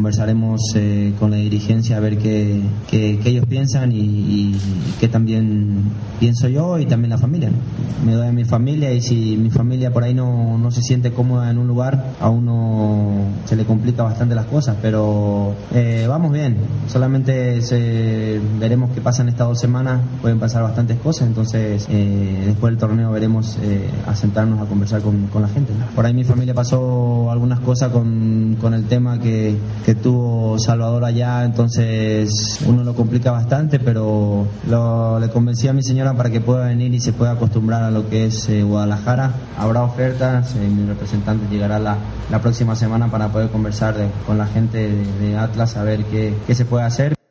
conversaremos con la dirigencia a ver qué ellos piensan y qué también pienso yo y también la familia, ¿no? Me doy a mi familia y si mi familia por ahí no se siente cómoda en un lugar, a uno se le complica bastante las cosas, pero vamos bien, solamente veremos qué pasa en estas 2 semanas, pueden pasar bastantes cosas, entonces después del torneo veremos a sentarnos a conversar con la gente, ¿no? Por ahí mi familia pasó algunas cosas con el tema que tuvo Salvador allá, entonces uno lo complica bastante, pero le convencí a mi señora para que pueda venir y se pueda acostumbrar a lo que es Guadalajara. Habrá ofertas, mi representante llegará la próxima semana para poder conversar con la gente de Atlas a ver qué se puede hacer.